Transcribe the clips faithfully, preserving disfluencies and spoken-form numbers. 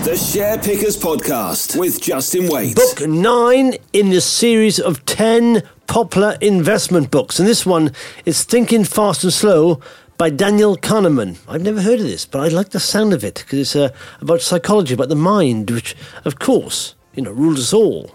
The Share Pickers Podcast with Justin Waite. Book nine in the series of ten popular investment books. And this one is Thinking Fast and Slow by Daniel Kahneman. I've never heard of this, but I like the sound of it because it's uh, about psychology, about the mind, which, of course, you know, rules us all.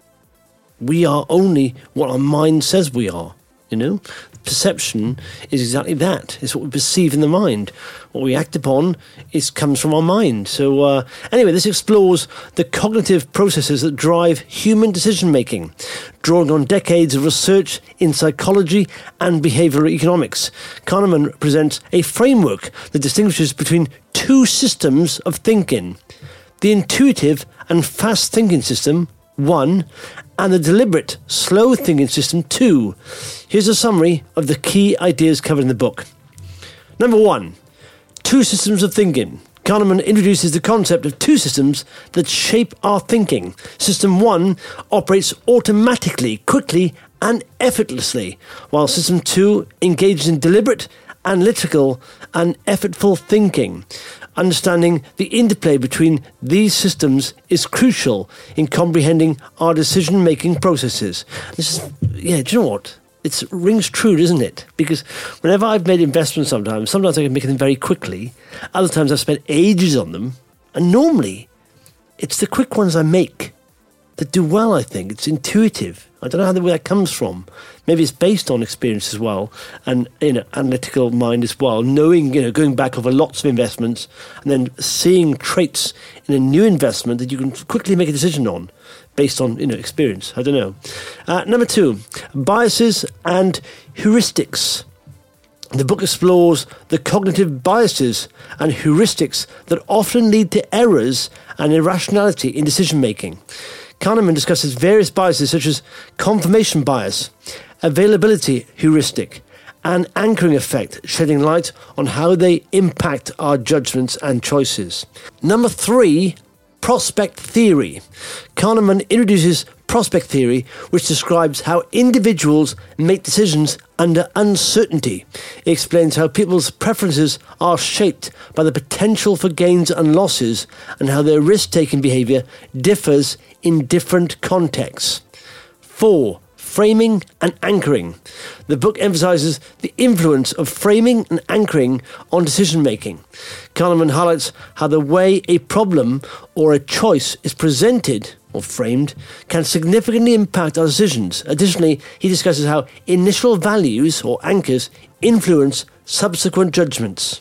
We are only what our mind says we are, you know? Perception is exactly that. It's what we perceive in the mind. What we act upon is comes from our mind. So uh, anyway, this explores the cognitive processes that drive human decision-making, drawing on decades of research in psychology and behavioral economics. Kahneman presents a framework that distinguishes between two systems of thinking: the intuitive and fast thinking system, one, and the deliberate, slow thinking system, two. Here's a summary of the key ideas covered in the book. Number one, two systems of thinking. Kahneman introduces the concept of two systems that shape our thinking. System one operates automatically, quickly, and effortlessly, while system two engages in deliberate, analytical, and effortful thinking. Understanding the interplay between these systems is crucial in comprehending our decision-making processes. This is, yeah, do you know what? It rings true, doesn't it? Because whenever I've made investments sometimes, sometimes I can make them very quickly. Other times I've spent ages on them. And normally, it's the quick ones I make that do well, I think. It's intuitive. I don't know how the, where that comes from. Maybe it's based on experience as well, and you know, analytical mind as well. Knowing, you know, going back over lots of investments and then seeing traits in a new investment that you can quickly make a decision on, based on you know experience. I don't know. Uh, number two, biases and heuristics. The book explores the cognitive biases and heuristics that often lead to errors and irrationality in decision making. Kahneman discusses various biases such as confirmation bias, availability heuristic, and anchoring effect, shedding light on how they impact our judgments and choices. Number three, prospect theory. Kahneman introduces prospect theory, which describes how individuals make decisions under uncertainty. It explains how people's preferences are shaped by the potential for gains and losses, and how their risk-taking behaviour differs in different contexts. Four, framing and anchoring. The book emphasises the influence of framing and anchoring on decision-making. Kahneman highlights how the way a problem or a choice is presented or framed can significantly impact our decisions. Additionally, he discusses how initial values or anchors influence subsequent judgments.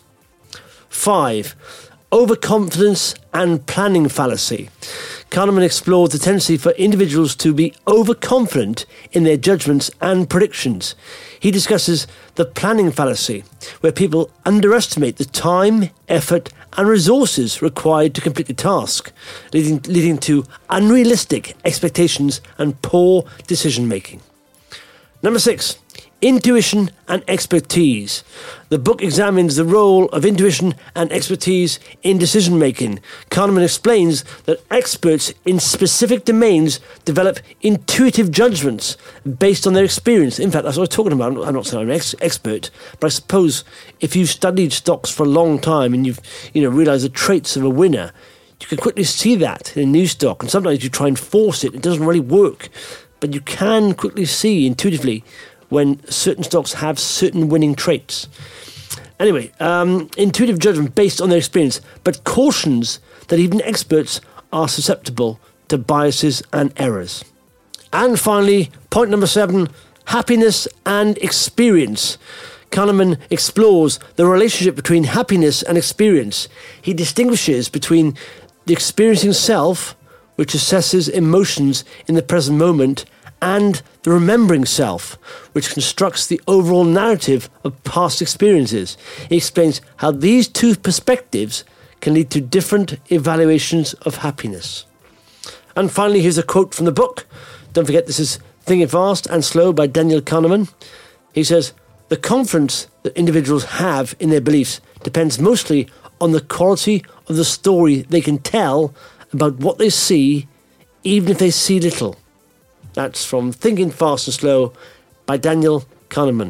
Five, overconfidence and planning fallacy. Kahneman explores the tendency for individuals to be overconfident in their judgments and predictions. He discusses the planning fallacy, where people underestimate the time, effort, and resources required to complete the task, leading, leading to unrealistic expectations and poor decision-making. Number six, intuition and expertise. The book examines the role of intuition and expertise in decision-making. Kahneman explains that experts in specific domains develop intuitive judgments based on their experience. In fact, that's what I was talking about. I'm not saying I'm an ex- expert, but I suppose if you've studied stocks for a long time and you've you know realised the traits of a winner, you can quickly see that in a new stock. And sometimes you try and force it. It doesn't really work. But you can quickly see intuitively when certain stocks have certain winning traits. Anyway, um, intuitive judgment based on their experience, but cautions that even experts are susceptible to biases and errors. And finally, point number seven, happiness and experience. Kahneman explores the relationship between happiness and experience. He distinguishes between the experiencing self, which assesses emotions in the present moment, and the remembering self, which constructs the overall narrative of past experiences. He explains how these two perspectives can lead to different evaluations of happiness. And finally, here's a quote from the book. Don't forget, this is Thinking Fast and Slow by Daniel Kahneman. He says, "The confidence that individuals have in their beliefs depends mostly on the quality of the story they can tell about what they see, even if they see little." That's from Thinking Fast and Slow by Daniel Kahneman.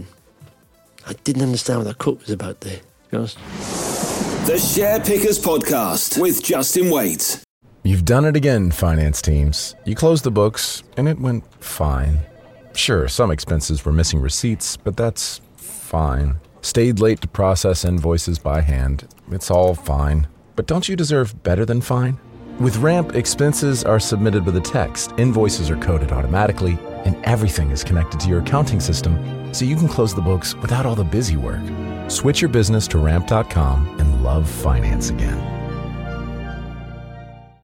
I didn't understand what that quote was about there, to be honest. The Share Pickers Podcast with Justin Waite. You've done it again, finance teams. You closed the books, and it went fine. Sure, some expenses were missing receipts, but that's fine. Stayed late to process invoices by hand. It's all fine. But don't you deserve better than fine? With Ramp, expenses are submitted with a text, invoices are coded automatically, and everything is connected to your accounting system, so you can close the books without all the busy work. Switch your business to ramp dot com and love finance again.